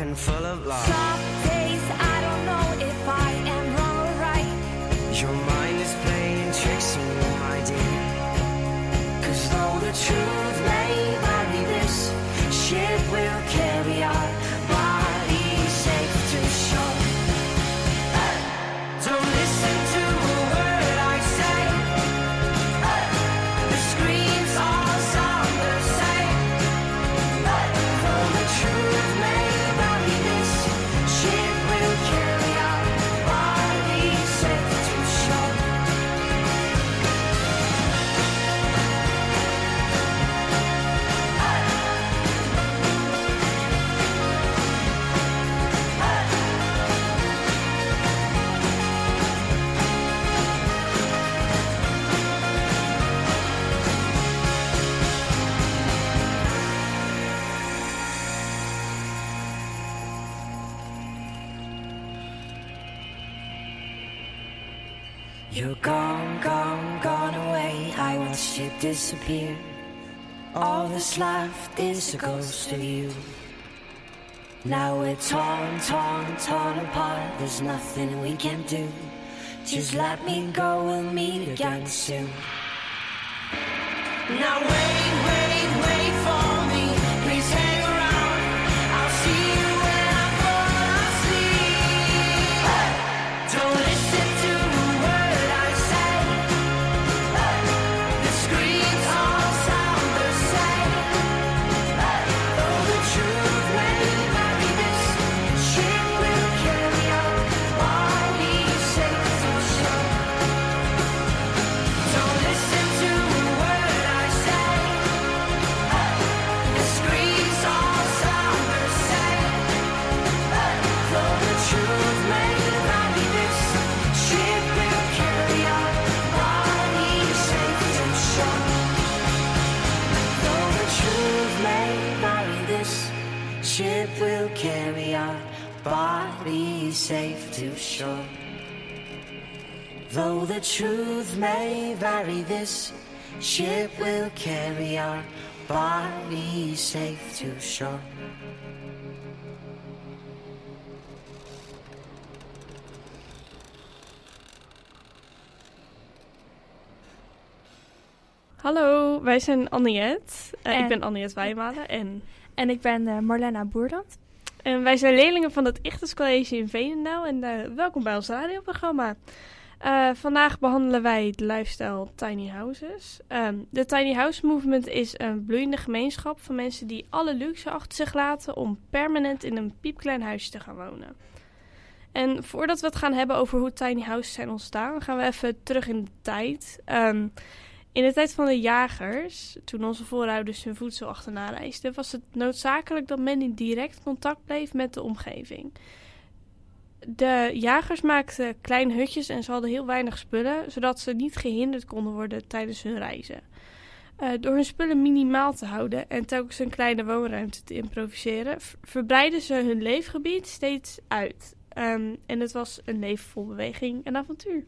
and full of love. Some days I don't know if I am wrong or right. Your mind is playing tricks on you, my dear. 'Cause though the truth may vary, this ship will carry our bodies safe to shore. Don't listen to a word I say. The screams all sound the same. Though the truth may vary, this ship will carry our bodies safe to shore. You're gone, gone, gone away. I watched you disappear. All that's left is a ghost of you. Now we're torn, torn, torn apart. There's nothing we can do. Just let me go, we'll meet again soon. Now wait, wait, wait for me. Please hang around. I'll see you when I fall asleep. Don't listen to a word I say. The screams all sound the same. Though the truth may vary, this ship will carry our bodies safe to shore. Don't listen to a word I say. The screams all sound the same. Though the truth may vary, this ship will carry our bodies safe to shore. Though the truth may vary, this ship will carry our bodies safe to shore. Though the truth may vary, this ship will carry our bodies safe to shore. Hallo, wij zijn Anniet. Ik ben Anniet Wijmalen En ik ben Marlena Boerland. en wij zijn leerlingen van het Ichthus College in Veenendaal en welkom bij ons radioprogramma. Vandaag behandelen wij de lifestyle Tiny Houses. De Tiny House Movement is een bloeiende gemeenschap van mensen die alle luxe achter zich laten om permanent in een piepklein huisje te gaan wonen. En voordat we het gaan hebben over hoe tiny houses zijn ontstaan, gaan we even terug in de tijd. In de tijd van de jagers, toen onze voorouders hun voedsel achterna reisden, was het noodzakelijk dat men in direct contact bleef met de omgeving. De jagers maakten kleine hutjes en ze hadden heel weinig spullen, zodat ze niet gehinderd konden worden tijdens hun reizen. Door hun spullen minimaal te houden en telkens een kleine woonruimte te improviseren, verbreidden ze hun leefgebied steeds uit. En het was een leven vol beweging en avontuur.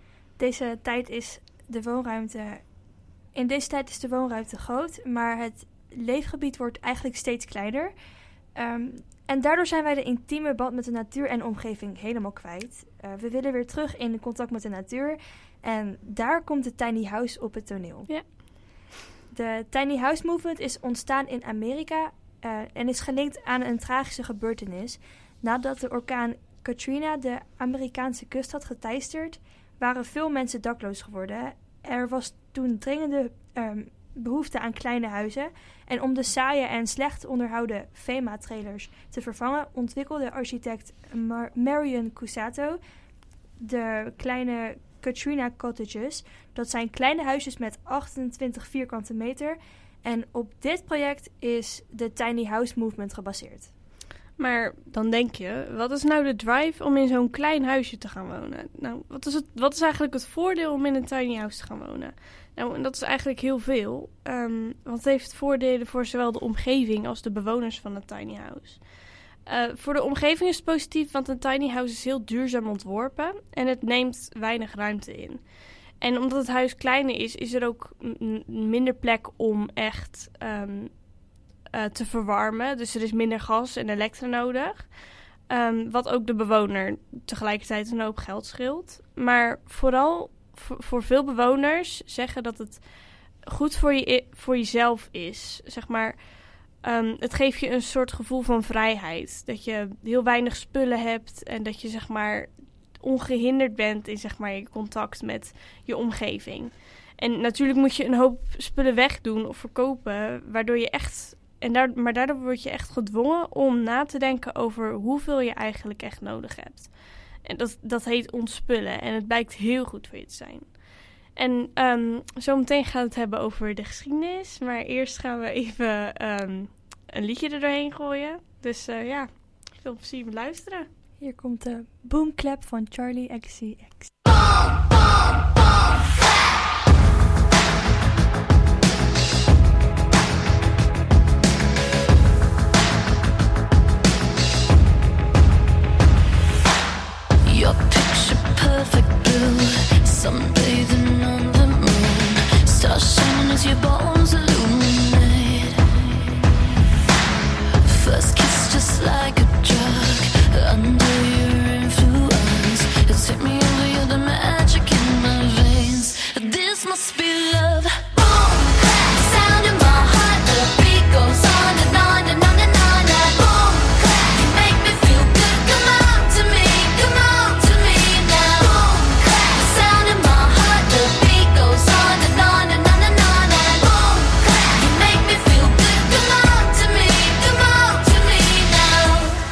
In deze tijd is de woonruimte groot, maar het leefgebied wordt eigenlijk steeds kleiner. En daardoor zijn wij de intieme band met de natuur en de omgeving helemaal kwijt. We willen weer terug in contact met de natuur. En daar komt de tiny house op het toneel. Ja. De tiny house movement is ontstaan in Amerika en is gelinkt aan een tragische gebeurtenis. Nadat de orkaan Katrina de Amerikaanse kust had geteisterd, waren veel mensen dakloos geworden. Er was toen dringende behoefte aan kleine huizen. En om de saaie en slecht onderhouden FEMA-trailers te vervangen, ontwikkelde architect Marion Cusato de kleine Katrina Cottages. Dat zijn kleine huisjes met 28 vierkante meter. En op dit project is de Tiny House Movement gebaseerd. Maar dan denk je, wat is nou de drive om in zo'n klein huisje te gaan wonen? Nou, wat is eigenlijk het voordeel om in een tiny house te gaan wonen? Nou, en dat is eigenlijk heel veel. Want het heeft voordelen voor zowel de omgeving als de bewoners van een tiny house. Voor de omgeving is het positief, want een tiny house is heel duurzaam ontworpen en het neemt weinig ruimte in. En omdat het huis kleiner is er ook minder plek om echt te verwarmen. Dus er is minder gas en elektra nodig. Wat ook de bewoner tegelijkertijd een hoop geld scheelt. Maar vooral voor veel bewoners zeggen dat het goed voor jezelf is. Zeg maar, het geeft je een soort gevoel van vrijheid. Dat je heel weinig spullen hebt en dat je zeg maar ongehinderd bent in zeg maar je contact met je omgeving. En natuurlijk moet je een hoop spullen wegdoen of verkopen, waardoor je echt... Maar daardoor word je echt gedwongen om na te denken over hoeveel je eigenlijk echt nodig hebt. En dat heet ontspullen. En het blijkt heel goed voor je te zijn. En zometeen gaan we het hebben over de geschiedenis. Maar eerst gaan we even een liedje er doorheen gooien. Dus veel plezier met luisteren. Hier komt de boomclap van Charlie XCX. Your picture perfect blue, sunbathing on the moon, stars shining as your bones illuminate. First kiss just like a drug, under your influence, it took me over, you're the magic in my veins. This must be love. Boom, clap, sound in my heart, the beat goes on and on and on and on. And boom, clap, you make me feel good. Come on to me, come on to me now. Boom, clap, sound in my heart, the beat goes on and on and on and on. And boom, clap, you make me feel good. Come on to me now.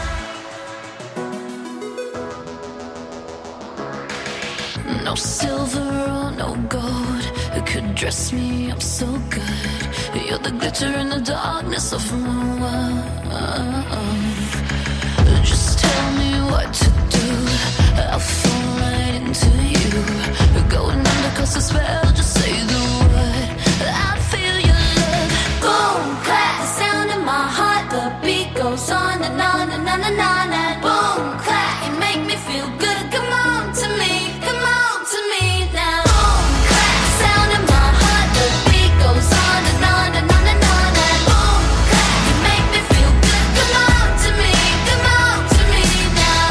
No silver or no gold could dress me up so good. You're the glitter in the darkness of my world. Just tell me what to do, I'll fall right into you. Going under 'cause I spell, just say the word, I feel your love. Boom, clap, the sound in my heart, the beat goes on and on and on and on. And boom, clap, you make me feel good. Come on to me, come on to me now. Boom, clap, the sound in my heart, the beat goes on and on and on and on. And boom, clap, you make me feel good. Come on to me now.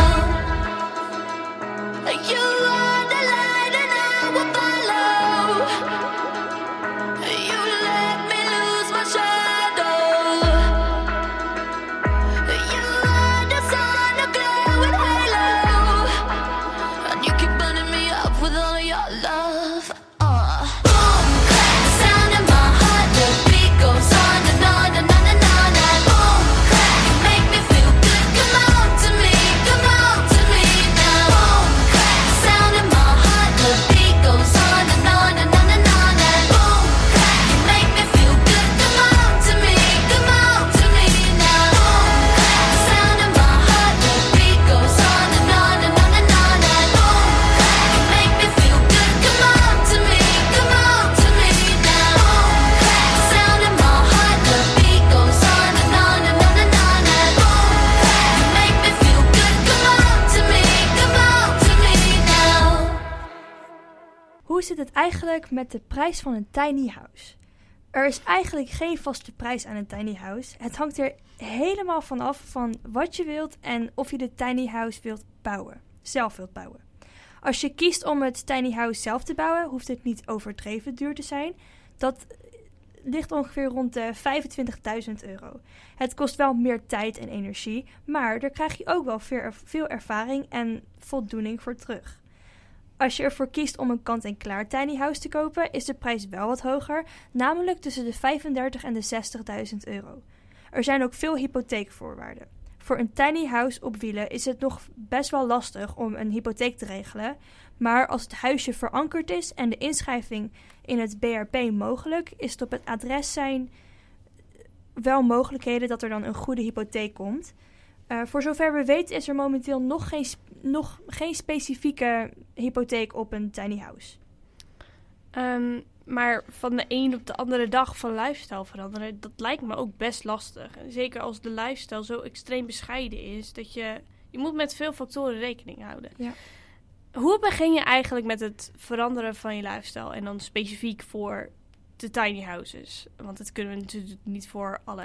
You are the light and I will follow. You let me lose my shadow. You are the sun, a glowing halo, and you keep burning me up with all your love. Boom, clap, the sound in my heart, the beat goes on and on and on and on. And boom, clap, you make me feel good. Come on to me now. Boom, clap, the sound in my heart, the beat goes on and on and on and on. And boom, clap, you make me feel good. Come on to me now. Boom, clap, the sound in my heart, the beat goes on and on and on and on. And boom, clap, you make me feel good. Come on to me now. Boom, clap, the sound in my heart, the beat goes on and on and on and on. And boom, clap, you make me feel good. Come on to me now. Hoe zit het eigenlijk met de prijs van een tiny house? Er is eigenlijk geen vaste prijs aan een tiny house. Het hangt er helemaal van af van wat je wilt en of je de tiny house zelf wilt bouwen. Als je kiest om het tiny house zelf te bouwen, hoeft het niet overdreven duur te zijn. Dat ligt ongeveer rond de €25.000. Het kost wel meer tijd en energie, maar daar krijg je ook wel veel ervaring en voldoening voor terug. Als je ervoor kiest om een kant-en-klaar tiny house te kopen, is de prijs wel wat hoger, namelijk tussen de €35.000 en de €60.000. Er zijn ook veel hypotheekvoorwaarden. Voor een tiny house op wielen is het nog best wel lastig om een hypotheek te regelen, maar als het huisje verankerd is en de inschrijving in het BRP mogelijk, is het op het adres zijn wel mogelijkheden dat er dan een goede hypotheek komt. Voor zover we weten is er momenteel nog geen specifieke hypotheek op een tiny house. Maar van de een op de andere dag van lifestyle veranderen, dat lijkt me ook best lastig. En zeker als de lifestyle zo extreem bescheiden is, dat je moet met veel factoren rekening houden. Ja. Hoe begin je eigenlijk met het veranderen van je lifestyle en dan specifiek voor de tiny houses? Want dat kunnen we natuurlijk niet voor alle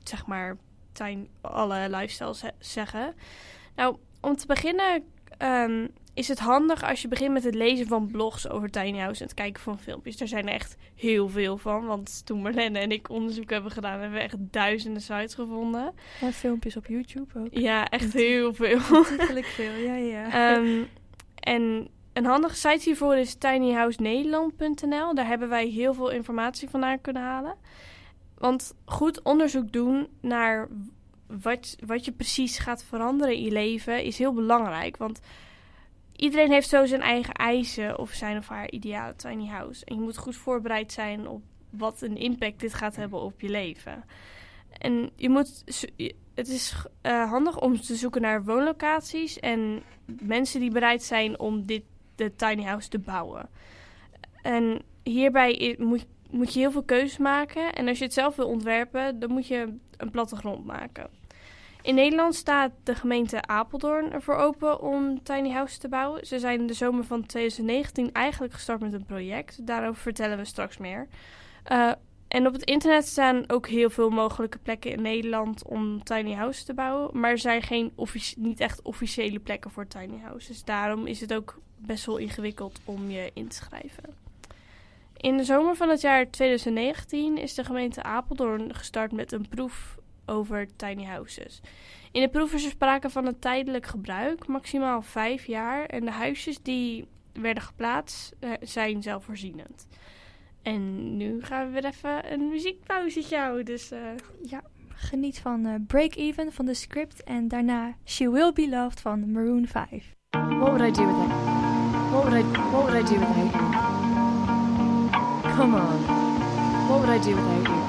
zeg maar, alle lifestyles zeggen. Nou, om te beginnen is het handig als je begint met het lezen van blogs over tiny house en het kijken van filmpjes. Er zijn er echt heel veel van, want toen Marlene en ik onderzoek hebben gedaan, hebben we echt duizenden sites gevonden. En filmpjes op YouTube ook. Ja, echt heel veel. Eigenlijk veel, ja. En een handige site hiervoor is tinyhousenederland.nl. Daar hebben wij heel veel informatie vandaan kunnen halen. Want goed onderzoek doen naar wat je precies gaat veranderen in je leven is heel belangrijk. Want iedereen heeft zo zijn eigen eisen of zijn of haar ideale tiny house. En je moet goed voorbereid zijn op wat een impact dit gaat hebben op je leven. En het is handig om te zoeken naar woonlocaties en mensen die bereid zijn om de tiny house te bouwen. En hierbij moet je heel veel keuzes maken. En als je het zelf wil ontwerpen, dan moet je een plattegrond maken. In Nederland staat de gemeente Apeldoorn ervoor open om tiny houses te bouwen. Ze zijn in de zomer van 2019 eigenlijk gestart met een project. Daarover vertellen we straks meer. En op het internet staan ook heel veel mogelijke plekken in Nederland om tiny houses te bouwen. Maar er zijn niet echt officiële plekken voor tiny houses. Daarom is het ook best wel ingewikkeld om je in te schrijven. In de zomer van het jaar 2019 is de gemeente Apeldoorn gestart met een proef over tiny houses. In de proef is er sprake van een tijdelijk gebruik, maximaal 5 jaar. En de huisjes die werden geplaatst zijn zelfvoorzienend. En nu gaan we weer even een muziekpauzetje houden. Dus Geniet van Break Even van The Script en daarna She Will Be Loved van Maroon 5. What would I do with it? What would I do without you? Come on. What would I do without you?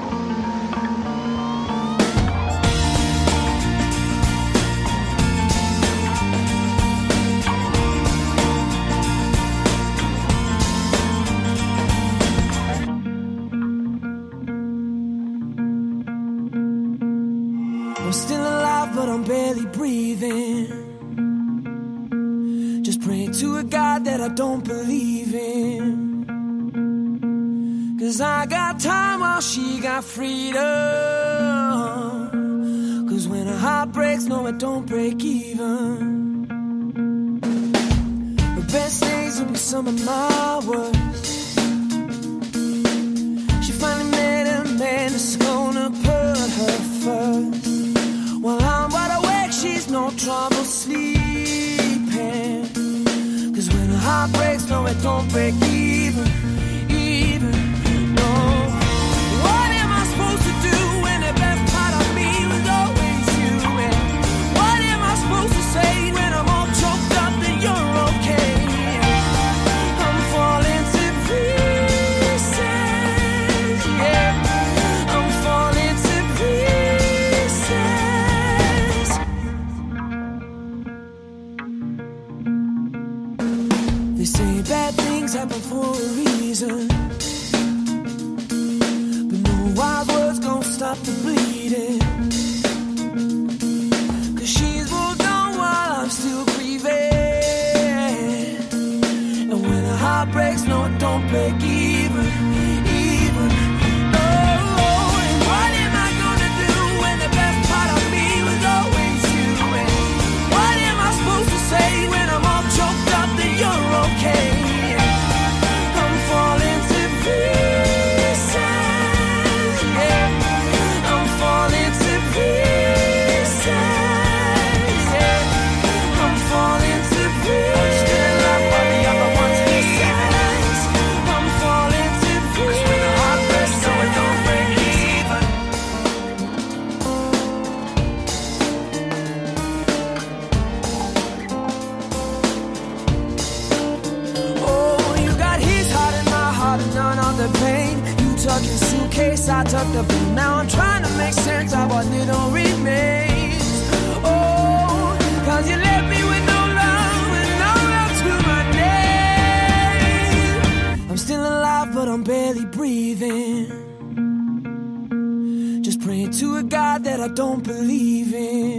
I'm still alive, but I'm barely breathing. Just praying to a God that I don't believe in. 'Cause I got time while she got freedom. 'Cause when a heart breaks, no, it don't break even. The best days will be some of my worst. She finally met a man that's gonna put her first. While I'm wide awake, she's no trouble sleeping. 'Cause when a heart breaks, no, it don't break even, no. What am I supposed to do when the best part of me was always you? And what am I supposed to say when I'm all choked up that you're okay? I'm falling to pieces, yeah. I'm falling to pieces. They say bad things happen for a reason, but no wild words gon' stop the bleeding. 'Cause she's moved on while I'm still grieving. And when a heart breaks, no, it don't break even, no. And what am I gonna do when the best part of me was always you? And what am I supposed to say when I'm all choked up that you're okay? I'm falling to pieces, yeah. I'm falling to pieces, yeah. I'm falling to pieces. Still alive while the other one's pieces. I'm falling to pieces. 'Cause when the heart breaks, no, it don't break even. Oh, you got his heart and my heart and none of the pain. You tuck your suitcase, I tuck the blame. Now I'm trying to make sense of what little remains. Oh, 'cause you left me with no love and no love to my name. I'm still alive, but I'm barely breathing. Just praying to a God that I don't believe in.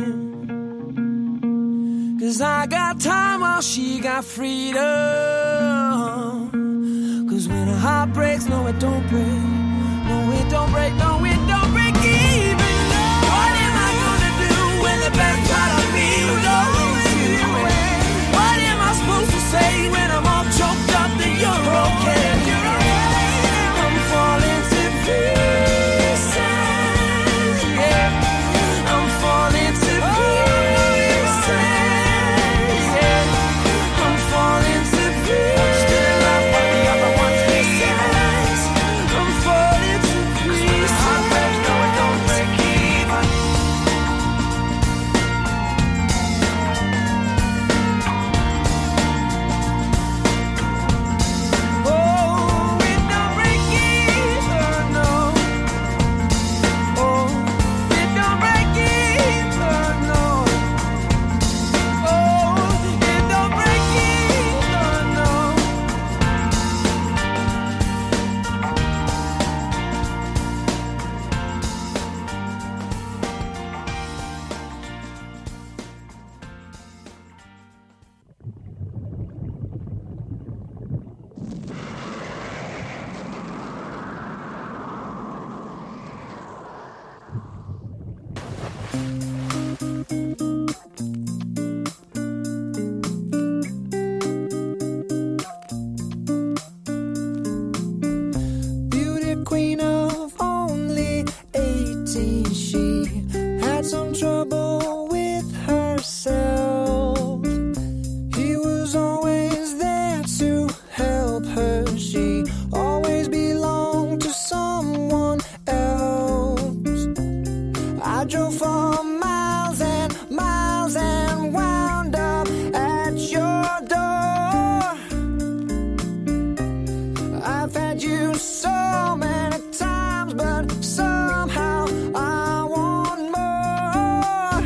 'Cause I got time while she got freedom. 'Cause when a heart breaks, no, it don't break. No, it don't break, no, it don't break even. No. Beauty queen of only 18, she had some trouble with herself. He was always there to help her. She always belonged to someone else. I drove for miles and wound up at your door. I've had you so many times, but somehow I want more.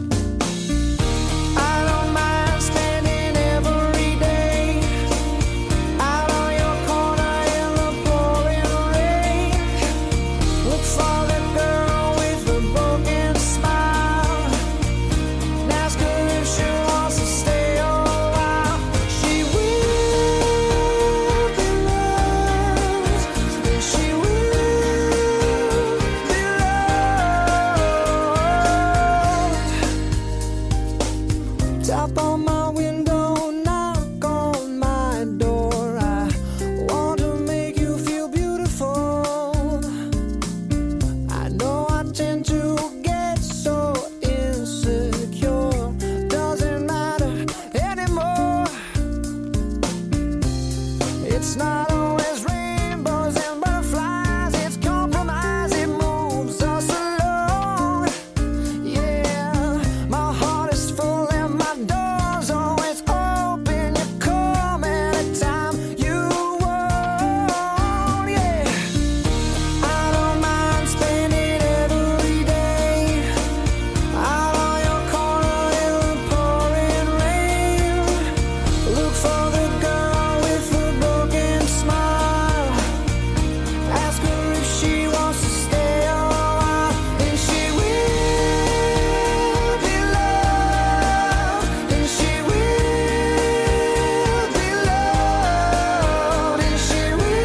I don't mind spending every day out on your corner in the pouring rain. Look for the girl with the broken smile and ask her if she wants to stay a while. She will be loved, and she will be loved. Tap on my window, knock on my door. I want to make you feel beautiful. I know I tend to get so insecure. Doesn't matter anymore. It's not always rainbows and butterflies. It's compromise. It moves us along. Yeah, my heart is full and my door's always open. You come anytime you want. Yeah, I don't mind spending every day out on your corner in the pouring rain. Look for the girl with the broken smile. Ask her if she wants to stay a while, and she will be loved, and she will be loved, and she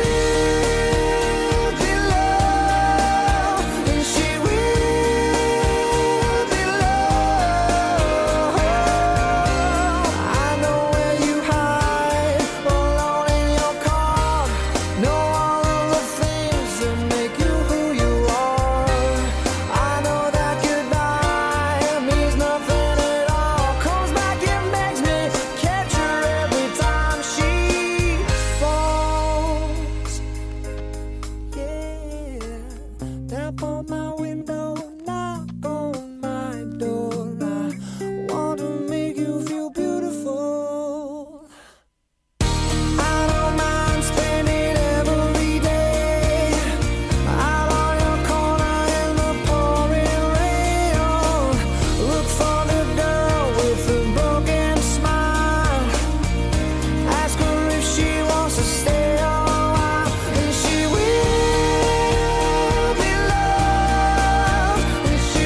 will be loved, and she will be loved. I know where you hide, alone in your car. Know all of the things that make you who you are. I know that goodbye means nothing at all. Comes back and begs me, catch her every time she falls. Yeah, tap on my window, knock on my door. I want to make you feel beautiful. I don't mind spending every day out on your corner in the pouring rain. Look for the girl with the broken smile. Ask her if she wants to stay a while, and she will be loved, and she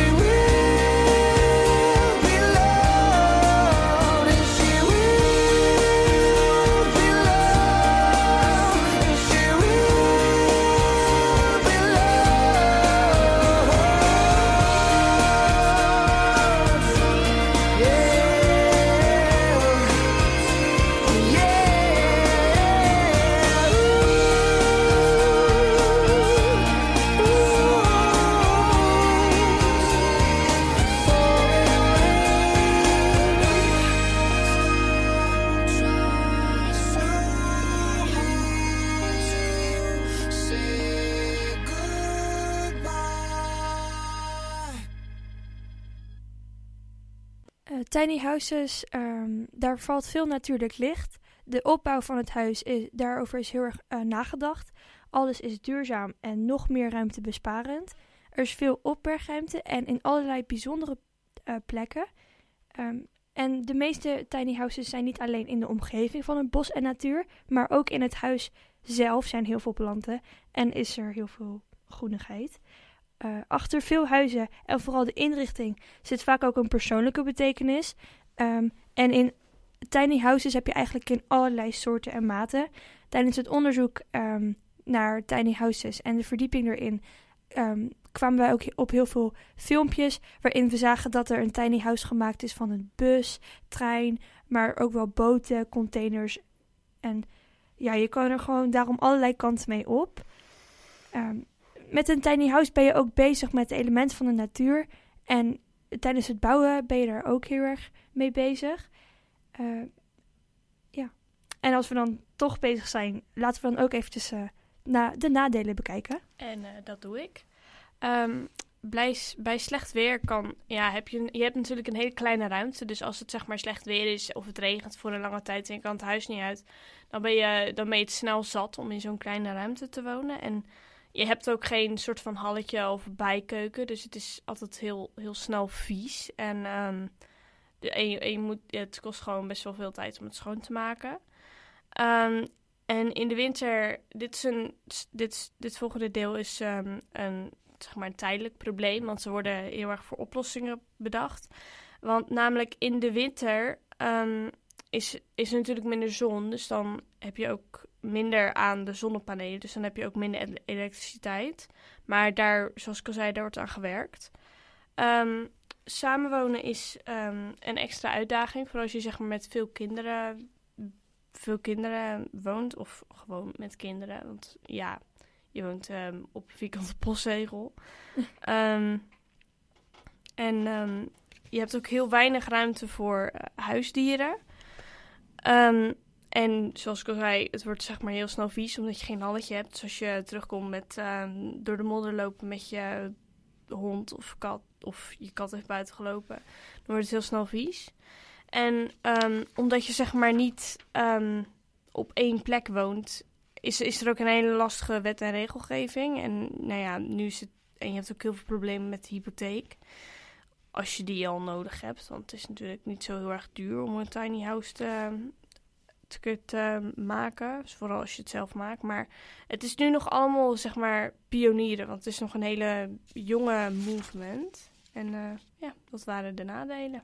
will be loved, and she will be loved, and she will be loved. Tiny houses, daar valt veel natuurlijk licht. De opbouw van het huis, daarover is heel erg nagedacht. Alles is duurzaam en nog meer ruimtebesparend. Er is veel opbergruimte en in allerlei bijzondere plekken. En de meeste tiny houses zijn niet alleen in de omgeving van het bos en natuur, maar ook in het huis zelf zijn heel veel planten en is er heel veel groenigheid. Achter veel huizen en vooral de inrichting zit vaak ook een persoonlijke betekenis. En in tiny houses heb je eigenlijk in allerlei soorten en maten. Tijdens het onderzoek naar tiny houses en de verdieping erin kwamen wij ook op heel veel filmpjes waarin we zagen dat er een tiny house gemaakt is van een bus, trein, maar ook wel boten, containers. En ja, je kan er gewoon daarom allerlei kanten mee op. Met een tiny house ben je ook bezig met de elementen van de natuur. En tijdens het bouwen ben je daar ook heel erg mee bezig. Ja. En als we dan toch bezig zijn, laten we dan ook eventjes de nadelen bekijken. En dat doe ik. Bij slecht weer je hebt natuurlijk een hele kleine ruimte. Dus als het zeg maar slecht weer is of het regent voor een lange tijd en je kan het huis niet uit, dan ben je het snel zat om in zo'n kleine ruimte te wonen. En je hebt ook geen soort van halletje of bijkeuken, dus het is altijd heel, heel snel vies. En het kost gewoon best wel veel tijd om het schoon te maken. En in de winter, dit volgende deel is een tijdelijk probleem, want ze worden heel erg voor oplossingen bedacht. Want namelijk in de winter is er natuurlijk minder zon, dus dan heb je ook minder aan de zonnepanelen, dus dan heb je ook minder elektriciteit. Maar daar, zoals ik al zei, daar wordt aan gewerkt. Samenwonen is een extra uitdaging, vooral als je zeg maar met veel kinderen woont, of gewoon met kinderen, want ja, je woont op vierkante postzegel. Je hebt ook heel weinig ruimte voor huisdieren. En zoals ik al zei, het wordt zeg maar heel snel vies, omdat je geen halletje hebt. Dus als je terugkomt met door de modder lopen met je hond of kat, of je kat heeft buiten gelopen, dan wordt het heel snel vies. En omdat je zeg maar niet op één plek woont, is er ook een hele lastige wet en regelgeving. En nou ja, en je hebt ook heel veel problemen met de hypotheek. Als je die al nodig hebt. Want het is natuurlijk niet zo heel erg duur om een tiny house te maken. Dus vooral als je het zelf maakt. Maar het is nu nog allemaal zeg maar pionieren. Want het is nog een hele jonge movement. En dat waren de nadelen.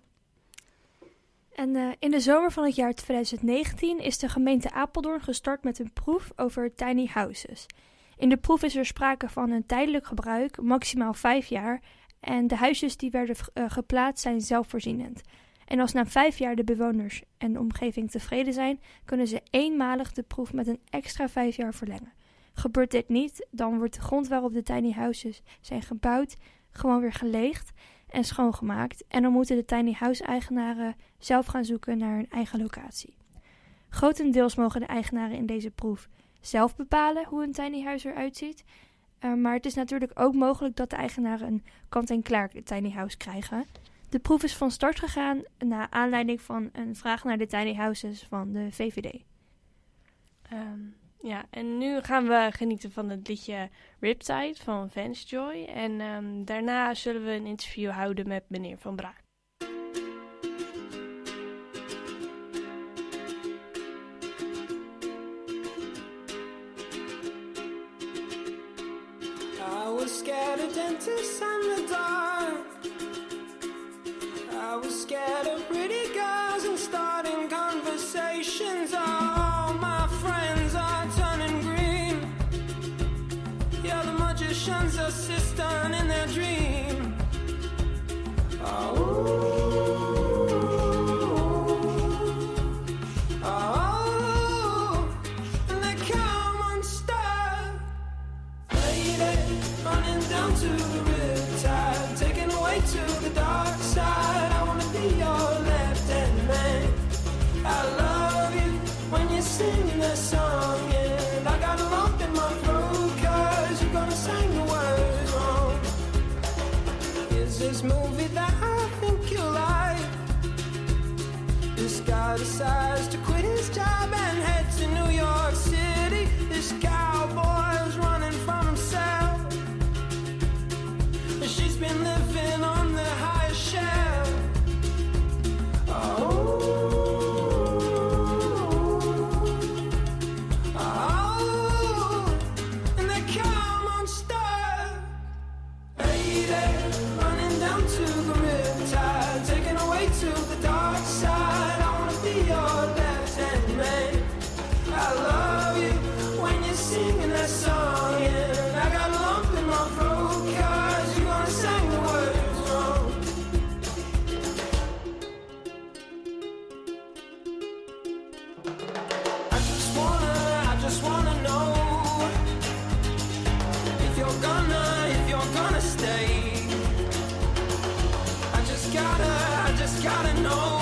En in de zomer van het jaar 2019 is de gemeente Apeldoorn gestart met een proef over tiny houses. In de proef is er sprake van een tijdelijk gebruik, maximaal 5 jaar. En de huisjes die werden geplaatst zijn zelfvoorzienend. En als na 5 jaar de bewoners en de omgeving tevreden zijn, kunnen ze eenmalig de proef met een extra 5 jaar verlengen. Gebeurt dit niet, dan wordt de grond waarop de tiny houses zijn gebouwd gewoon weer geleegd en schoongemaakt. En dan moeten de tiny house eigenaren zelf gaan zoeken naar hun eigen locatie. Grotendeels mogen de eigenaren in deze proef zelf bepalen hoe een tiny house eruit ziet. Maar het is natuurlijk ook mogelijk dat de eigenaren een kant-en-klaar tiny house krijgen. De proef is van start gegaan na aanleiding van een vraag naar de tiny houses van de VVD. En nu gaan we genieten van het liedje Riptide van Vance Joy. En daarna zullen we een interview houden met meneer Van Braak. I was scared of dentists and the dark. I was scared of pretty girls and starting conversations. All my friends are turning green. Yeah, the magician's assistant in their dream. And they come unstuck. Lady, running down to the riptide, taken away to the dark side. I wanna be your left-hand man. I love you when you're singing that song, and I got a lump in my throat 'cause you're gonna sing the words wrong. Is this movie that I think you like? This guy decides to quit his job and head to New York City. This cowboy's running from himself. She's been living on the highest shelf. And they come unstuck. Lady, running down to if you're gonna stay. I just gotta know.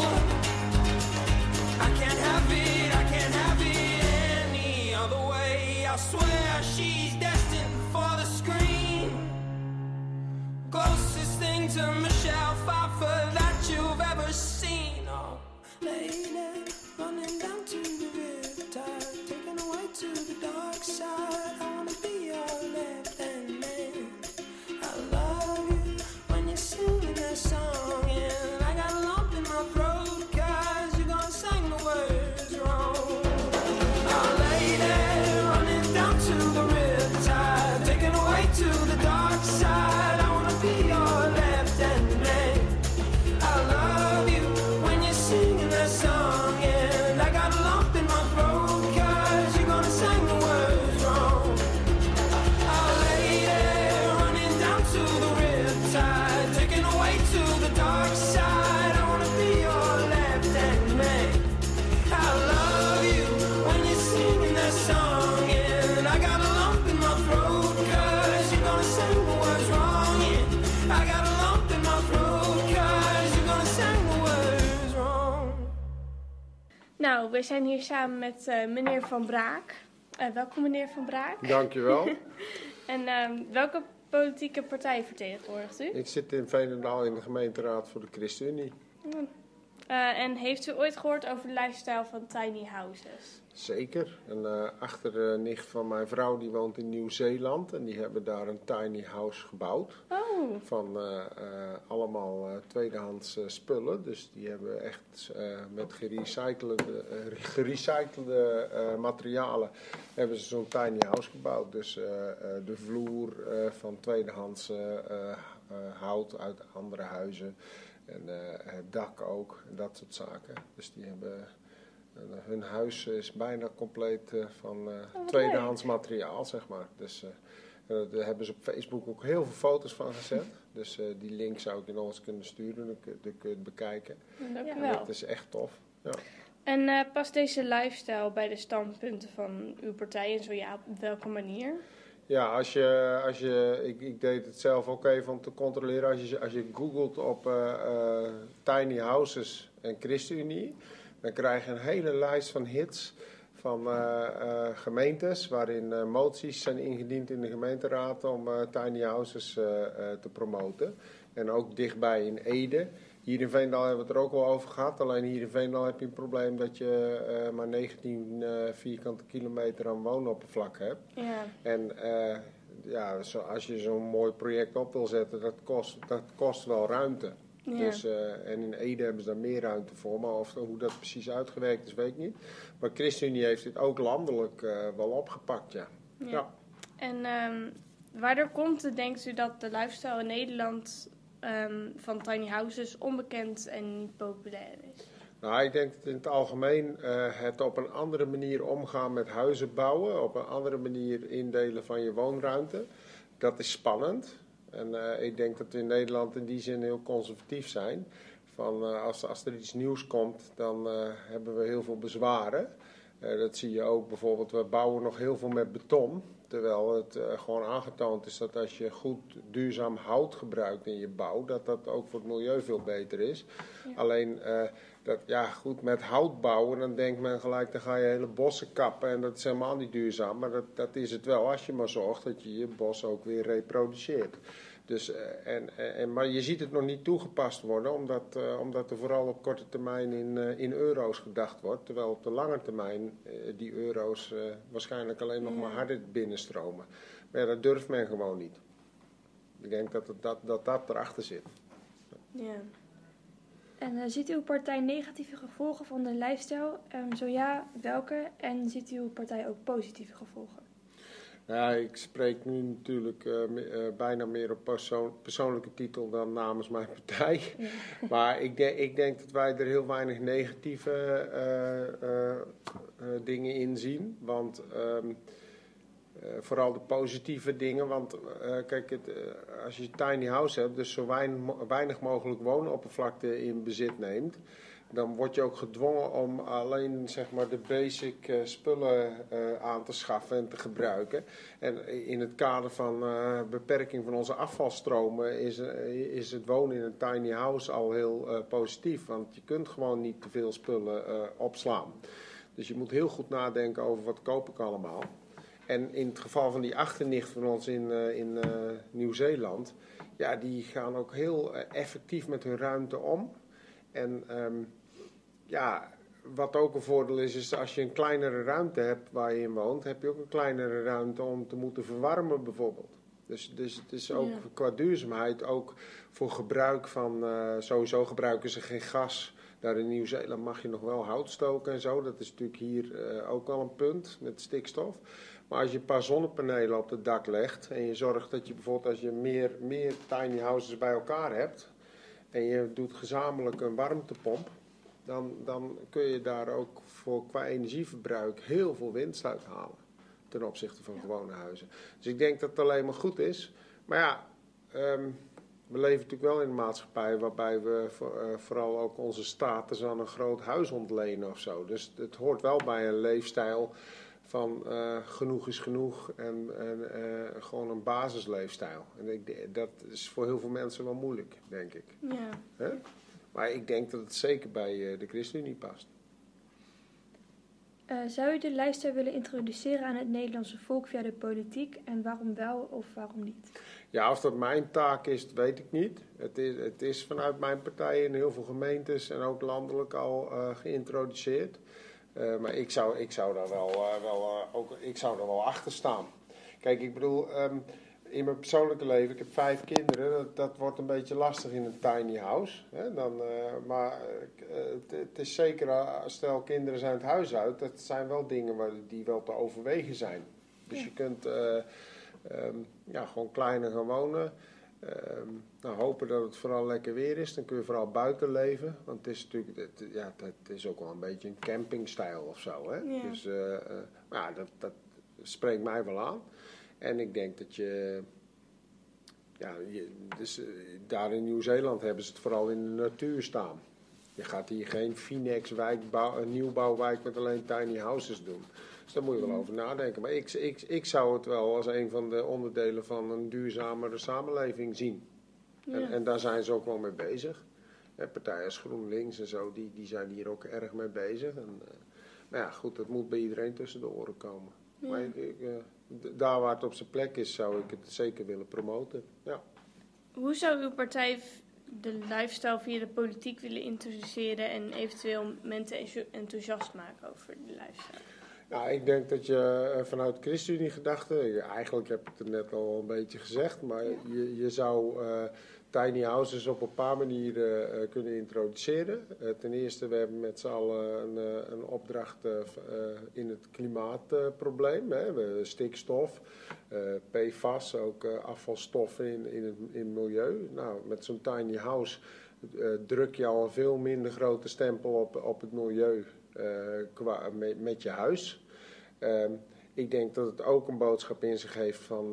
I can't have it any other way. I swear she's destined for the screen. Closest thing to Michelle Pfeiffer that you've ever seen. Oh, lady, running down to the riptide, taken away to the dark side. I wanna be your left-hand man. I love you when you're singing that song, and I got a lump in my throat 'cause you're gonna sing the words wrong. Oh, lady, running down to the riptide, taken away to the dark side. I wanna be your left-hand man. I love you when you're singing that song, and I got a lump in my throat 'cause you're gonna sing the words wrong. Oh, lady, running down to the riptide, taken away to the dark side. I wanna be your left-hand man. I love you when you're singing that song, and I got a lump in my throat 'cause you're gonna sing the words wrong. Yeah, I got a lump in my throat 'cause you're gonna sing the words wrong. Nou, we zijn hier samen met meneer Van Braak. Welkom meneer Van Braak. Dankjewel. En welke politieke partij vertegenwoordigt u? Ik zit in Veenendaal in de gemeenteraad voor de ChristenUnie. En heeft u ooit gehoord over de lifestyle van tiny houses? Zeker. Een achternicht van mijn vrouw die woont in Nieuw-Zeeland en die hebben daar een tiny house gebouwd. Oh, Van allemaal tweedehands spullen. Dus die hebben echt met gerecyclede materialen hebben ze zo'n tiny house gebouwd. Dus de vloer van tweedehands hout uit andere huizen. En het dak ook, en dat soort zaken. Dus die hebben, hun huis is bijna compleet van tweedehands materiaal, zeg maar. Dus daar hebben ze op Facebook ook heel veel foto's van gezet. Dus die link zou ik je nog eens kunnen sturen, dan kun je het bekijken. dank u En wel. dat is echt tof. Ja. En past deze lifestyle bij de standpunten van uw partij en zo ja, op welke manier? Ja, ik deed het zelf ook even om te controleren. Als je googelt op tiny houses en ChristenUnie, dan krijg je een hele lijst van hits van gemeentes waarin moties zijn ingediend in de gemeenteraad om tiny houses te promoten. En ook dichtbij in Ede. Hier in Veendal hebben we het er ook wel over gehad. Alleen hier in Veendal heb je een probleem dat je maar 19 vierkante kilometer aan woonoppervlak hebt. Ja. En als je zo'n mooi project op wil zetten, dat kost wel ruimte. Ja. Dus, en in Ede hebben ze daar meer ruimte voor. Maar hoe dat precies uitgewerkt is, weet ik niet. Maar ChristenUnie heeft dit ook landelijk wel opgepakt, ja. Ja. En waardoor komt het, denkt u, dat de lifestyle in Nederland van tiny houses onbekend en niet populair is? Nou, ik denk dat in het algemeen het op een andere manier omgaan met huizen bouwen, op een andere manier indelen van je woonruimte, dat is spannend. En ik denk dat we in Nederland in die zin heel conservatief zijn. Van, als er iets nieuws komt, dan hebben we heel veel bezwaren. Dat zie je ook bijvoorbeeld, we bouwen nog heel veel met beton. Terwijl het gewoon aangetoond is dat als je goed duurzaam hout gebruikt in je bouw, dat dat ook voor het milieu veel beter is. Ja. Alleen, goed, met hout bouwen, dan denkt men gelijk, dan ga je hele bossen kappen en dat is helemaal niet duurzaam. Maar dat is het wel, als je maar zorgt dat je je bos ook weer reproduceert. Dus, maar je ziet het nog niet toegepast worden, omdat er vooral op korte termijn in euro's gedacht wordt. Terwijl op de lange termijn die euro's waarschijnlijk alleen nog maar harder binnenstromen. Maar ja, dat durft men gewoon niet. Ik denk dat erachter zit. Ja. En ziet uw partij negatieve gevolgen van de lifestyle? Zo ja, welke? En ziet uw partij ook positieve gevolgen? Ja, ik spreek nu natuurlijk bijna meer op persoonlijke titel dan namens mijn partij. Ja. Maar ik denk dat wij er heel weinig negatieve dingen in zien. Want vooral de positieve dingen. Want kijk, als je tiny house hebt, dus zo weinig mogelijk woonoppervlakte in bezit neemt, dan word je ook gedwongen om alleen zeg maar, de basic spullen aan te schaffen en te gebruiken. En in het kader van beperking van onze afvalstromen is het wonen in een tiny house al heel positief. Want je kunt gewoon niet te veel spullen opslaan. Dus je moet heel goed nadenken over wat koop ik allemaal. En in het geval van die achternicht van ons in Nieuw-Zeeland, ja, die gaan ook heel effectief met hun ruimte om. En ja, wat ook een voordeel is als je een kleinere ruimte hebt waar je in woont, heb je ook een kleinere ruimte om te moeten verwarmen bijvoorbeeld. Dus het is ook qua duurzaamheid, ook voor gebruik van, sowieso gebruiken ze geen gas. Daar in Nieuw-Zeeland mag je nog wel hout stoken en zo. Dat is natuurlijk hier ook wel een punt met stikstof. Maar als je een paar zonnepanelen op het dak legt en je zorgt dat je bijvoorbeeld als je meer tiny houses bij elkaar hebt en je doet gezamenlijk een warmtepomp, dan kun je daar ook voor qua energieverbruik heel veel winst uit halen ten opzichte van gewone huizen. Dus ik denk dat het alleen maar goed is. Maar ja, we leven natuurlijk wel in een maatschappij waarbij we vooral ook onze status aan een groot huis ontlenen of zo. Dus het hoort wel bij een leefstijl van genoeg is genoeg en gewoon een basisleefstijl. En dat is voor heel veel mensen wel moeilijk, denk ik. Ja. Hè? Maar ik denk dat het zeker bij de ChristenUnie past. Zou u de lifestyle willen introduceren aan het Nederlandse volk via de politiek? En waarom wel of waarom niet? Ja, of dat mijn taak is, dat weet ik niet. Het is vanuit mijn partij in heel veel gemeentes en ook landelijk al geïntroduceerd. Maar ik zou daar wel achter staan. Kijk, ik bedoel, in mijn persoonlijke leven, ik heb 5 kinderen, dat wordt een beetje lastig in een tiny house. Hè? Maar het is zeker, stel kinderen zijn het huis uit, dat zijn wel dingen die wel te overwegen zijn. Dus je kunt gewoon kleiner gaan wonen. Hopen dat het vooral lekker weer is. Dan kun je vooral buiten leven. Want het is natuurlijk, het is ook wel een beetje een campingstijl of zo. Hè? Ja. Dus dat spreekt mij wel aan. En ik denk dat daar in Nieuw-Zeeland hebben ze het vooral in de natuur staan. Je gaat hier geen Phoenix-wijk, een nieuwbouwwijk met alleen tiny houses doen. Dus daar moet je wel over nadenken. Maar ik zou het wel als een van de onderdelen van een duurzamere samenleving zien. Ja. En daar zijn ze ook wel mee bezig. Partijen als GroenLinks en zo, die zijn hier ook erg mee bezig. Maar ja, goed, dat moet bij iedereen tussen de oren komen. Ja. Maar daar waar het op zijn plek is, zou ik het zeker willen promoten. Ja. Hoe zou uw partij de lifestyle via de politiek willen introduceren en eventueel mensen enthousiast maken over de lifestyle? Nou, ik denk dat je vanuit ChristenUnie gedachte, eigenlijk heb ik het net al een beetje gezegd, maar je zou tiny houses op een paar manieren kunnen introduceren. Ten eerste, we hebben met z'n allen een opdracht in het klimaatprobleem. We hebben stikstof, PFAS, ook afvalstoffen in het milieu. Nou, met zo'n tiny house druk je al een veel minder grote stempel op het milieu met je huis. Ik denk dat het ook een boodschap in zich heeft van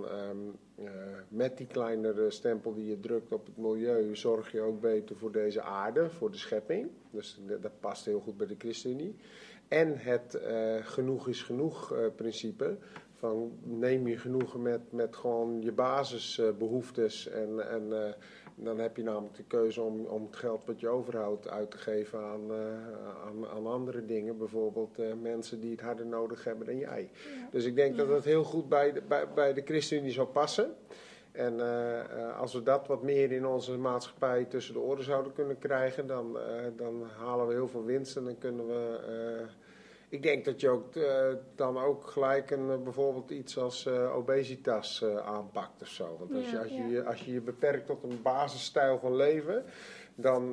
met die kleinere stempel die je drukt op het milieu zorg je ook beter voor deze aarde, voor de schepping. Dus dat past heel goed bij de ChristenUnie. En het genoeg is genoeg principe van neem je genoegen met gewoon je basisbehoeftes en dan heb je namelijk de keuze om het geld wat je overhoudt uit te geven aan andere dingen. Bijvoorbeeld mensen die het harder nodig hebben dan jij. Ja. Dus ik denk dat het heel goed bij de ChristenUnie zou passen. En als we dat wat meer in onze maatschappij tussen de oren zouden kunnen krijgen, dan halen we heel veel winst en dan kunnen we... Ik denk dat je ook dan ook gelijk bijvoorbeeld iets als obesitas aanpakt of zo. Want als je je beperkt tot een basisstijl van leven, dan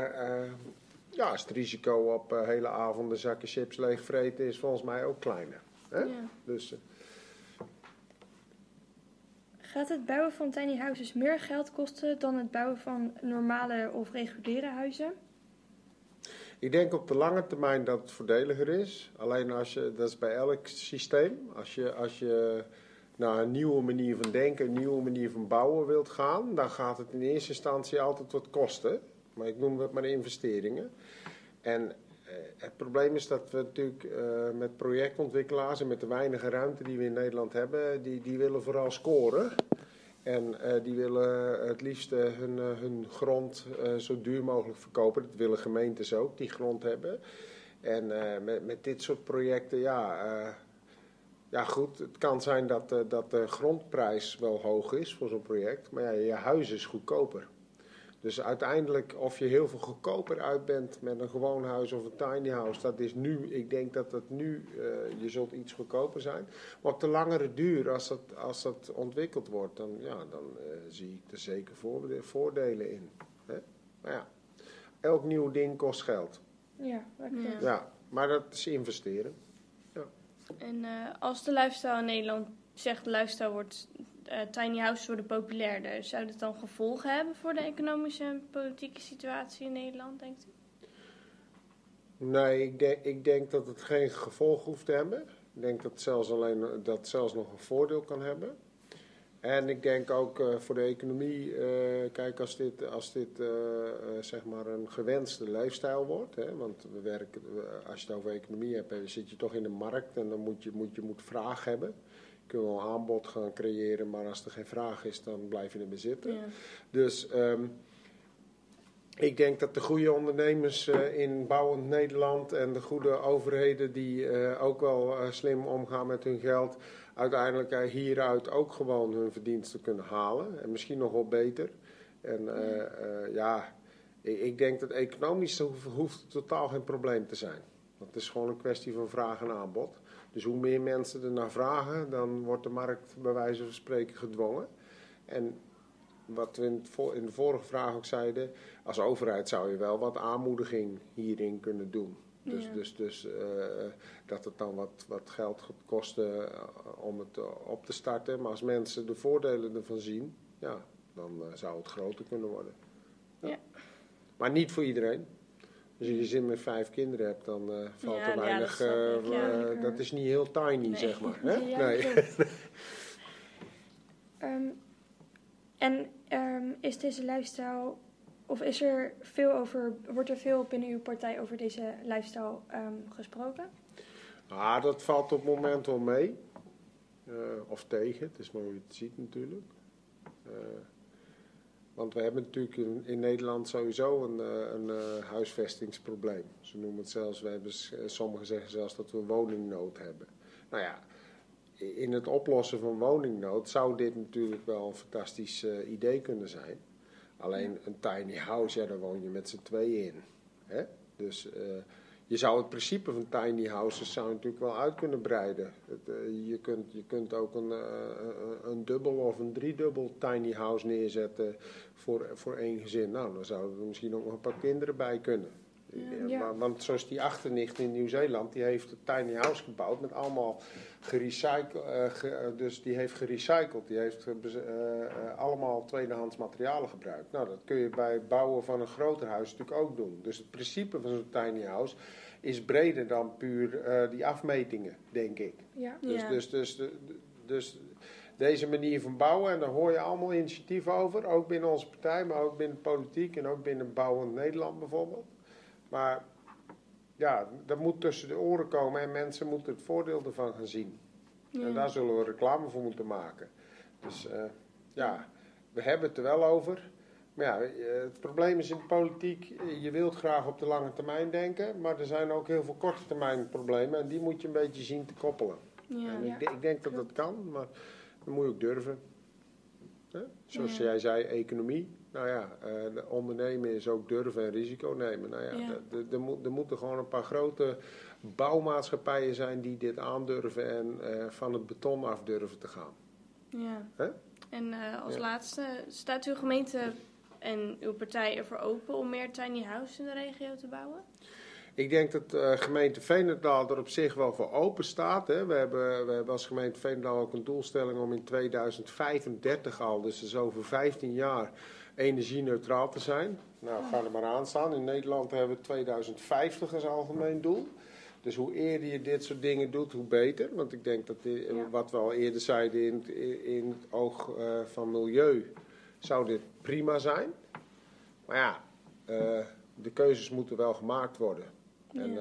is het risico op hele avonden zakken chips leegvreten is volgens mij ook kleiner. Hè? Ja. Dus, Gaat het bouwen van tiny houses meer geld kosten dan het bouwen van normale of reguliere huizen? Ik denk op de lange termijn dat het voordeliger is. Alleen dat is bij elk systeem. Als je naar een nieuwe manier van denken, een nieuwe manier van bouwen wilt gaan, dan gaat het in eerste instantie altijd wat kosten. Maar ik noem dat maar investeringen. En het probleem is dat we natuurlijk met projectontwikkelaars en met de weinige ruimte die we in Nederland hebben, die willen vooral scoren. En die willen het liefst hun grond zo duur mogelijk verkopen. Dat willen gemeentes ook, die grond hebben. En met dit soort projecten, ja goed, het kan zijn dat de grondprijs wel hoog is voor zo'n project. Maar ja, je huis is goedkoper. Dus uiteindelijk, of je heel veel goedkoper uit bent met een gewoon huis of een tiny house, dat is nu, ik denk dat dat nu, je zult iets goedkoper zijn. Maar op de langere duur, als dat ontwikkeld wordt, dan zie ik er zeker voordelen in. Hè? Maar ja, elk nieuw ding kost geld. Ja, dat klopt. Ja, maar dat is investeren. En als de lifestyle in Nederland zegt, de lifestyle wordt, tiny houses worden populairder, zou dit dan gevolgen hebben voor de economische en politieke situatie in Nederland, denkt u? Nee, ik denk dat het geen gevolg hoeft te hebben. Ik denk dat het zelfs nog een voordeel kan hebben. En ik denk ook voor de economie, kijk, als dit zeg maar een gewenste leefstijl wordt, hè, want als je het over economie hebt, zit je toch in de markt en dan moet je vraag hebben. Je kunt wel een aanbod gaan creëren, maar als er geen vraag is, dan blijf je erbij zitten. Ja. Dus ik denk dat de goede ondernemers in bouwend Nederland en de goede overheden die ook wel slim omgaan met hun geld, uiteindelijk hieruit ook gewoon hun verdiensten kunnen halen. En misschien nog wel beter. En ik denk dat economisch hoeft totaal geen probleem te zijn. Het is gewoon een kwestie van vraag en aanbod. Dus hoe meer mensen er naar vragen, dan wordt de markt bij wijze van spreken gedwongen. En wat we in de vorige vraag ook zeiden, als overheid zou je wel wat aanmoediging hierin kunnen doen. Dus dat het dan wat geld gaat kosten om het op te starten. Maar als mensen de voordelen ervan zien, ja, dan zou het groter kunnen worden. Ja. Maar niet voor iedereen. Als je een gezin met 5 kinderen hebt, dan valt er weinig. Dat is niet heel tiny, zeg maar. Hè? Ja, Nee. Is deze lifestyle, of wordt er veel binnen uw partij over deze lifestyle gesproken? Dat valt op het moment wel mee. Of tegen, het is maar hoe je het ziet natuurlijk. Want we hebben natuurlijk in Nederland sowieso een huisvestingsprobleem. Ze noemen het zelfs, sommigen zeggen zelfs dat we woningnood hebben. Nou ja, in het oplossen van woningnood zou dit natuurlijk wel een fantastisch idee kunnen zijn. Alleen een tiny house, daar woon je met z'n tweeën in. Hè? Dus je zou het principe van tiny houses natuurlijk wel uit kunnen breiden. Je kunt ook een dubbel of een driedubbel tiny house neerzetten voor één gezin. Nou, dan zouden er misschien ook nog een paar kinderen bij kunnen. Ja. Want zoals die achternicht in Nieuw-Zeeland, die heeft een tiny house gebouwd met allemaal gerecycled. Dus die heeft gerecycled, die heeft allemaal tweedehands materialen gebruikt. Nou, dat kun je bij het bouwen van een groter huis natuurlijk ook doen. Dus het principe van zo'n tiny house is breder dan puur die afmetingen, denk ik. Ja. Dus deze manier van bouwen, en daar hoor je allemaal initiatieven over, ook binnen onze partij, maar ook binnen politiek en ook binnen Bouwend Nederland bijvoorbeeld. Maar ja, dat moet tussen de oren komen en mensen moeten het voordeel ervan gaan zien. Ja. En daar zullen we reclame voor moeten maken. Dus we hebben het er wel over. Maar ja, het probleem is in de politiek, je wilt graag op de lange termijn denken, maar er zijn ook heel veel korte termijn problemen en die moet je een beetje zien te koppelen. Ja. En ik denk dat dat kan, maar dan moet je ook durven. Zoals jij zei, economie. Nou ja, ondernemen is ook durven en risico nemen. Nou ja, er moeten gewoon een paar grote bouwmaatschappijen zijn die dit aandurven en van het beton af durven te gaan. Ja. Hè? En als laatste, staat uw gemeente en uw partij ervoor open om meer tiny houses in de regio te bouwen? Ik denk dat gemeente Veenendaal er op zich wel voor open staat. Hè. We hebben als gemeente Veenendaal ook een doelstelling om in 2035 al, dus dus over 15 jaar, energie-neutraal te zijn. Nou, ga er maar aan staan. In Nederland hebben we 2050 als algemeen doel. Dus hoe eerder je dit soort dingen doet, hoe beter. Want ik denk dat, wat we al eerder zeiden, in het oog van milieu zou dit prima zijn. Maar ja, de keuzes moeten wel gemaakt worden. Ja. En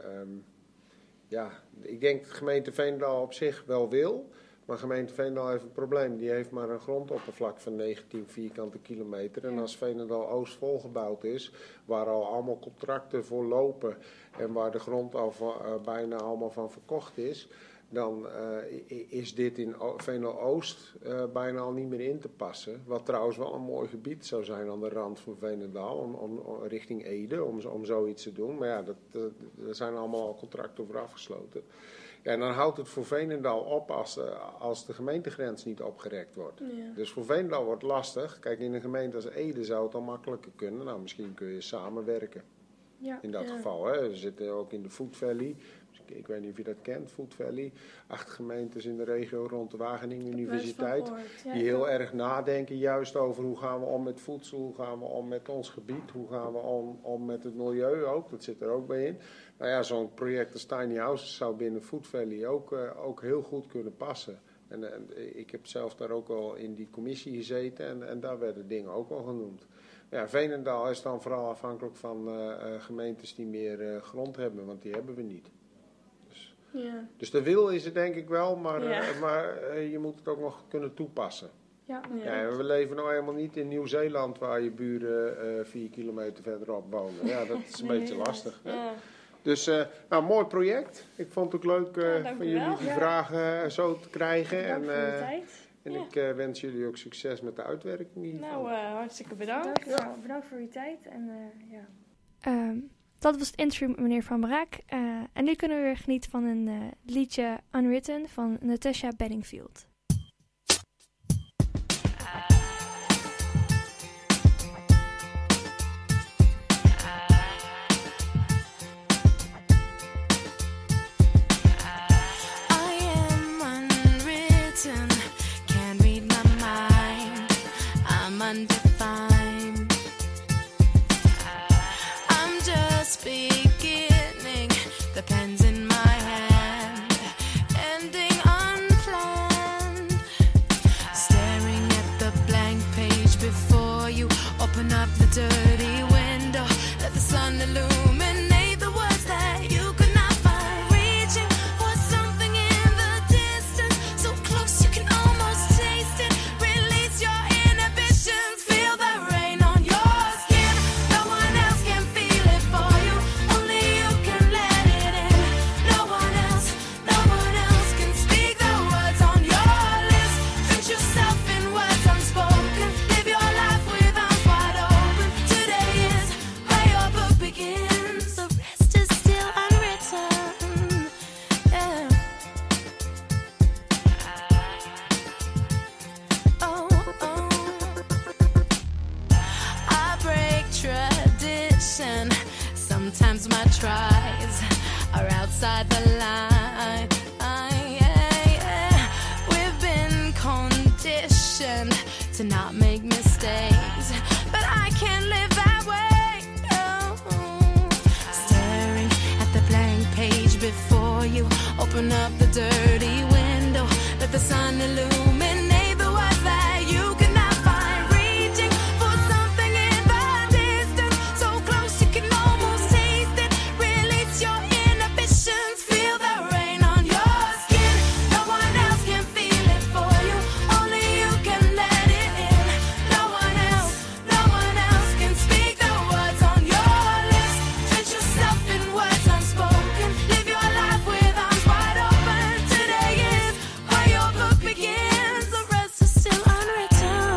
ik denk dat de gemeente Veenendaal op zich wel wil. Maar gemeente Veenendaal heeft een probleem. Die heeft maar een grondoppervlak van 19 vierkante kilometer. En als Veenendaal Oost volgebouwd is, waar al allemaal contracten voor lopen en waar de grond al bijna allemaal van verkocht is, dan is dit in Veenendaal Oost bijna al niet meer in te passen. Wat trouwens wel een mooi gebied zou zijn aan de rand van Veenendaal, om richting Ede, om zoiets te doen. Maar ja, daar zijn allemaal al contracten voor afgesloten. Ja, en dan houdt het voor Veenendaal op als de gemeentegrens niet opgerekt wordt. Ja. Dus voor Veenendaal wordt het lastig. Kijk, in een gemeente als Ede zou het al makkelijker kunnen. Nou, misschien kun je samenwerken Ja. in dat geval. Hè. We zitten ook in de Food Valley. Ik weet niet of je dat kent, Food Valley. 8 gemeentes in de regio rond de Wageningen Universiteit. Die heel erg nadenken juist over hoe gaan we om met voedsel, hoe gaan we om met ons gebied, hoe gaan we om met het milieu ook. Dat zit er ook bij in. Nou ja, zo'n project als Tiny Houses zou binnen Food Valley ook heel goed kunnen passen. En ik heb zelf daar ook al in die commissie gezeten en daar werden dingen ook al genoemd. Ja, Veenendaal is dan vooral afhankelijk van gemeentes die meer grond hebben, want die hebben we niet. Ja. Dus de wil is er denk ik wel, maar Ja. je moet het ook nog kunnen toepassen. Ja. Ja, we leven nou helemaal niet in Nieuw-Zeeland waar je buren 4 kilometer verderop wonen. Ja, dat is een beetje lastig. Hè? Ja. Dus, mooi project. Ik vond het ook leuk dank van u jullie wel. die Ja. vragen zo te krijgen. Dank voor de tijd. En Ja. ik wens jullie ook succes met de uitwerking hiervan. Nou, hartstikke bedankt. Bedankt voor uw tijd. Dat was het interview met meneer Van Braak. En nu kunnen we weer genieten van een liedje Unwritten van Natasha Bedingfield. I am unwritten, can't read my mind. I'm undefined. I'm just beginning, the pen's in my hand, ending unplanned. Staring at the blank page before you, open up the dirty window, let the sun illuminate the words that you could not find. Reaching for something in the distance, so close you can almost taste it. Release your inhibitions, feel the rain on your skin. No one else can feel it for you, only you can let it in. No one else can speak the words on your lips. Drench yourself in words unspoken, live your life with arms wide open. Today is where your book begins, the rest is still unwritten. Yeah. Oh, oh. I break tradition. Sometimes my tries are outside the line. We've been conditioned to not make mistakes, but I can't live that way. No. Staring at the blank page before you, open up the dirty window, let the sun illuminate the words that you could not find. Reaching for something in the distance, so close you can almost taste it. Release your inhibitions, feel the rain on your skin. No one else can feel it for you, only you can let it in. No one else can speak the words on your lips. Drench yourself in words unspoken, live your life with arms wide open. Today is where your book begins, the rest is still unwritten.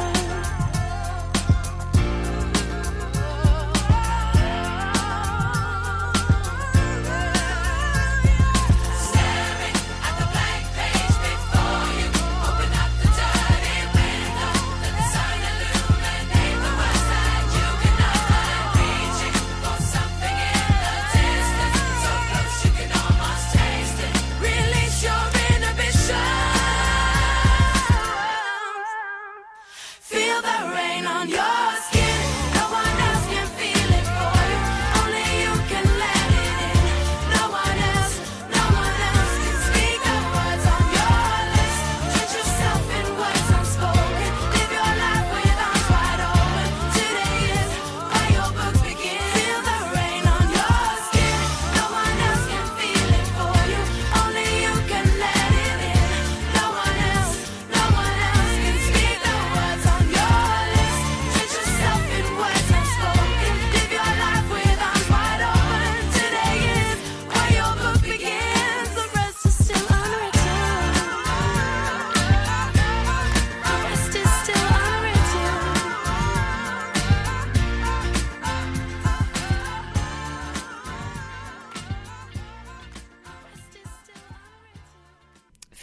Staring at the blank page before you, open up the dirty window, let the sun illuminate the words that you cannot find. Reaching for something in the distance, so close you can almost taste it. Release your inhibitions, feel the rain on your skin. No one else can feel it for you, only you can let it in. No one else can speak the words on your lips. Drench yourself in words unspoken, live your life with arms wide open. Today is where your book begins. Feel the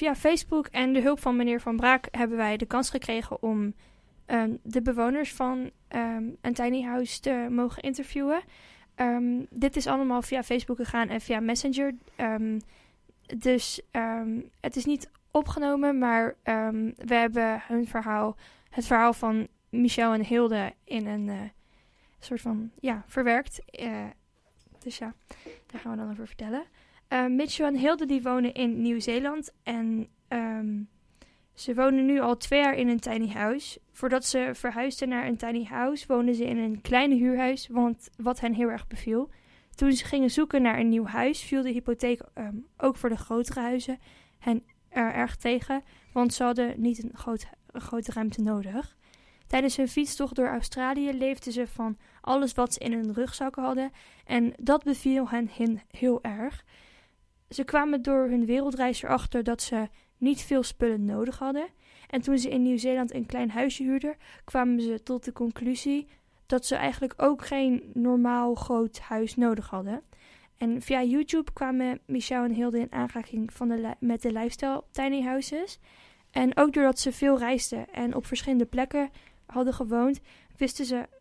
via Facebook en de hulp van meneer Van Braak hebben wij de kans gekregen om de bewoners van een tiny house te mogen interviewen. Dit is allemaal via Facebook gegaan en via Messenger. Dus het is niet opgenomen, maar we hebben het verhaal van Michel en Hilde in een soort van, verwerkt. Dus ja, daar gaan we dan over vertellen. Michel en Hilde die wonen in Nieuw-Zeeland en ze wonen nu al 2 jaar in een tiny house. Voordat ze verhuisden naar een tiny house woonden ze in een kleine huurhuis, wat hen heel erg beviel. Toen ze gingen zoeken naar een nieuw huis viel de hypotheek ook voor de grotere huizen hen erg tegen, want ze hadden niet een grote ruimte nodig. Tijdens hun fietstocht door Australië leefden ze van alles wat ze in hun rugzakken hadden en dat beviel hen heel erg. Ze kwamen door hun wereldreis erachter dat ze niet veel spullen nodig hadden. En toen ze in Nieuw-Zeeland een klein huisje huurden, kwamen ze tot de conclusie dat ze eigenlijk ook geen normaal groot huis nodig hadden. En via YouTube kwamen Michel en Hilde in aanraking met de lifestyle tiny houses. En ook doordat ze veel reisden en op verschillende plekken hadden gewoond, wisten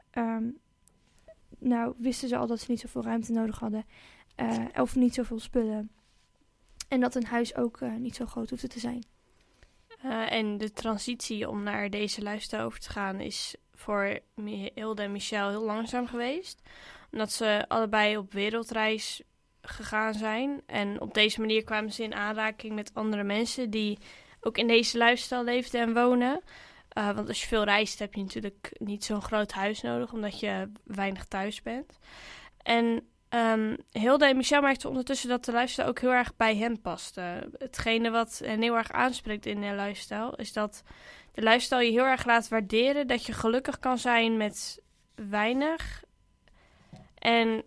ze al dat ze niet zoveel ruimte nodig hadden. Of niet zoveel spullen. En dat een huis ook niet zo groot hoefde te zijn. En de transitie om naar deze lifestyle over te gaan is voor Hilde en Michel heel langzaam geweest. Omdat ze allebei op wereldreis gegaan zijn. En op deze manier kwamen ze in aanraking met andere mensen die ook in deze lifestyle leefden en wonen. Want als je veel reist heb je natuurlijk niet zo'n groot huis nodig, omdat je weinig thuis bent. En Hilde en Michel merkten ondertussen dat de lifestyle ook heel erg bij hen paste. Hetgene wat hen heel erg aanspreekt in de lifestyle is dat de lifestyle je heel erg laat waarderen dat je gelukkig kan zijn met weinig. En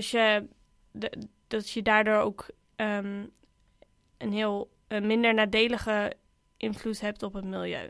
dat je daardoor ook een heel minder nadelige invloed hebt op het milieu.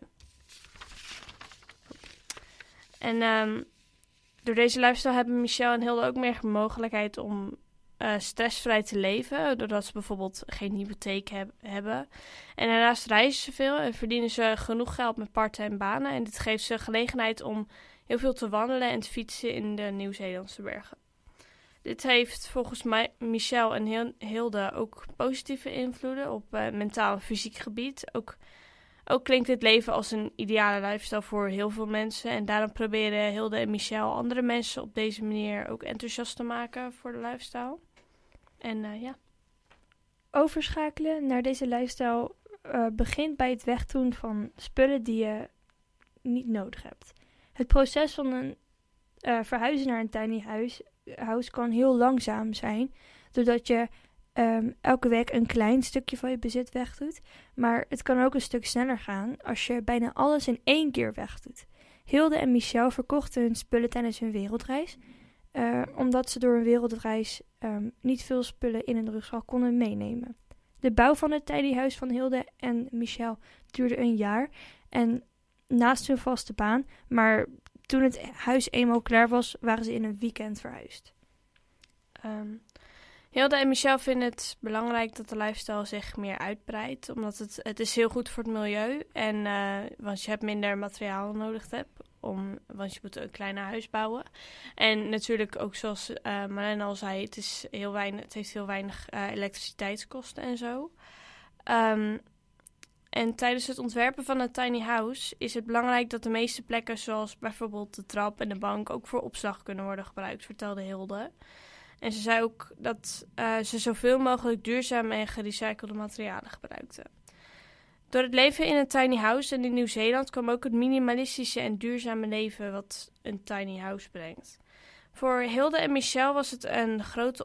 En door deze lifestyle hebben Michel en Hilde ook meer mogelijkheid om stressvrij te leven. Doordat ze bijvoorbeeld geen hypotheek hebben. En daarnaast reizen ze veel en verdienen ze genoeg geld met part-time banen. En dit geeft ze gelegenheid om heel veel te wandelen en te fietsen in de Nieuw-Zeelandse bergen. Dit heeft volgens Michel en Hilde ook positieve invloeden op mentaal en fysiek gebied. Ook klinkt dit leven als een ideale lifestyle voor heel veel mensen. En daarom proberen Hilde en Michel andere mensen op deze manier ook enthousiast te maken voor de lifestyle. En ja. Overschakelen naar deze lifestyle begint bij het wegdoen van spullen die je niet nodig hebt. Het proces van een verhuizen naar een tiny house kan heel langzaam zijn, doordat je elke week een klein stukje van je bezit wegdoet. Maar het kan ook een stuk sneller gaan als je bijna alles in 1 keer wegdoet. Hilde en Michel verkochten hun spullen tijdens hun wereldreis, omdat ze door een wereldreis niet veel spullen in hun rugzak konden meenemen. De bouw van het tiny huis van Hilde en Michel duurde 1 jaar en naast hun vaste baan, maar toen het huis eenmaal klaar was, waren ze in een weekend verhuisd. Hilde en Michel vinden het belangrijk dat de lifestyle zich meer uitbreidt. Omdat het is heel goed voor het milieu. En want je hebt minder materiaal nodig want je moet een kleiner huis bouwen. En natuurlijk ook zoals Marlene al zei, het heeft heel weinig elektriciteitskosten en zo. En tijdens het ontwerpen van een tiny house is het belangrijk dat de meeste plekken, zoals bijvoorbeeld de trap en de bank, ook voor opslag kunnen worden gebruikt, vertelde Hilde. En ze zei ook dat ze zoveel mogelijk duurzame en gerecyclede materialen gebruikten. Door het leven in een tiny house en in Nieuw-Zeeland kwam ook het minimalistische en duurzame leven wat een tiny house brengt. Voor Hilde en Michel was het een grote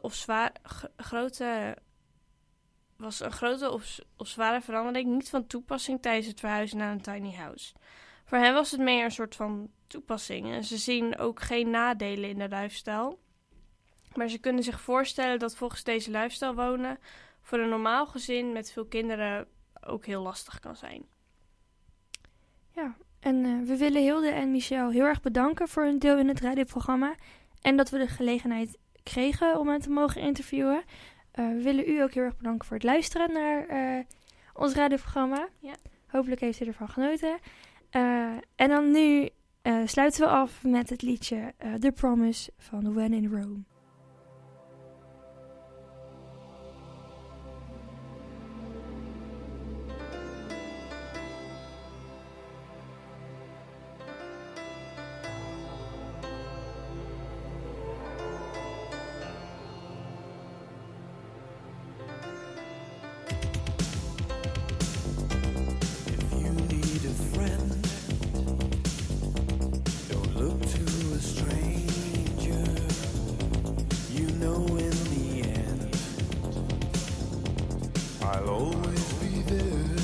of zware verandering niet van toepassing tijdens het verhuizen naar een tiny house. Voor hen was het meer een soort van toepassing en ze zien ook geen nadelen in de lifestyle. Maar ze kunnen zich voorstellen dat volgens deze lifestyle wonen voor een normaal gezin met veel kinderen ook heel lastig kan zijn. Ja, en we willen Hilde en Michel heel erg bedanken voor hun deel in het radioprogramma. En dat we de gelegenheid kregen om hen te mogen interviewen. We willen u ook heel erg bedanken voor het luisteren naar ons radioprogramma. Ja. Hopelijk heeft u ervan genoten. En dan nu sluiten we af met het liedje The Promise van When in Rome. I'll always be there.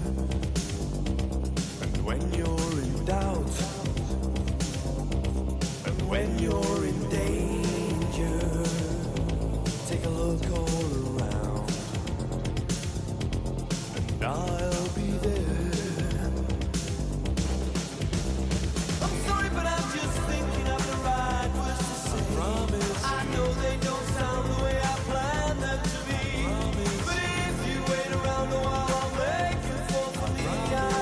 And when you're in doubt, and when you're in danger, take a look all around, and I'll be there. I'm sorry, but I'm just thinking of the right words to say. I promise. I know they don't sound the way I planned them to be. But if you wait around a while, I'll make you fall for me. I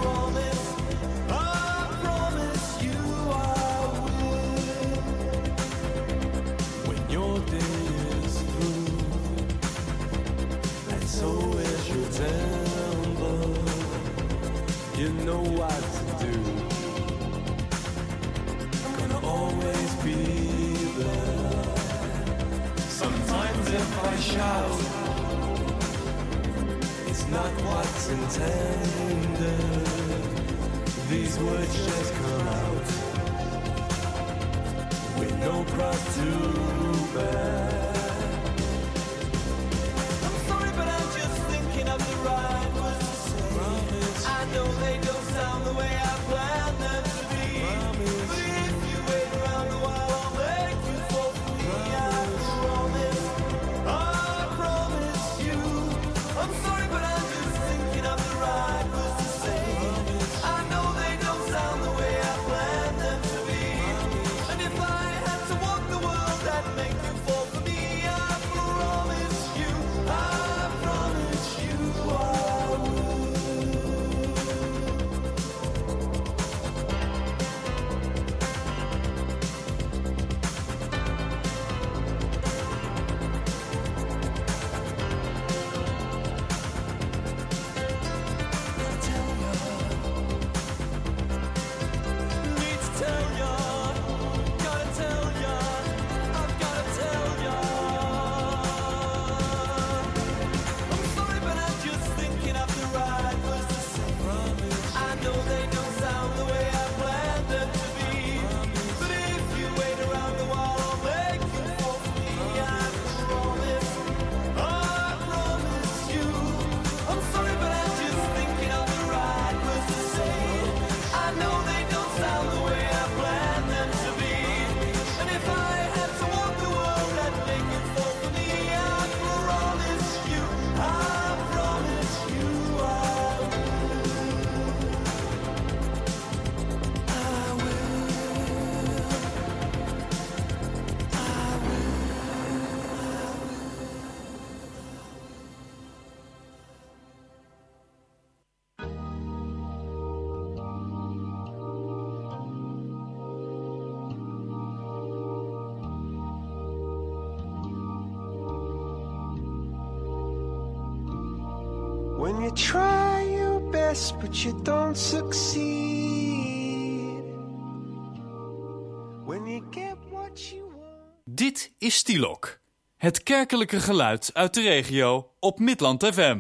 promise you I will. When your day is through, and so is your temper, you know what to do. I'm gonna always be there. Sometimes if I shout, it's not what's intended. These words just come out with no cross to bear. I'm sorry, but I'm just thinking of the right words to say. Promise. I know they don't sound the way I planned them to be. Promise. But if you wait around a while, I'll make you fall for me. I promise you. I'm sorry, but I'm just thinking of the right words to say. I know they don't sound the way I planned them to be. And if I had to walk the world, that'd make you fall for me. I promise you I will. Need to tell ya, gotta tell ya, I've gotta tell ya. I'm sorry, but I'm just thinking of the right words to say. I know they don't sound the way I planned them to be. But if you wait around a while, I'll make you fall for me. I promise you. I'm sorry, but I'm just thinking of the right words to say. I know they don't sound the way I planned them to be. And if I had to walk the world, I'd make you fall for me. I promise you I When you try your best but you don't succeed. When you get what you want. Dit is Stilok, het kerkelijke geluid uit de regio op Midland FM.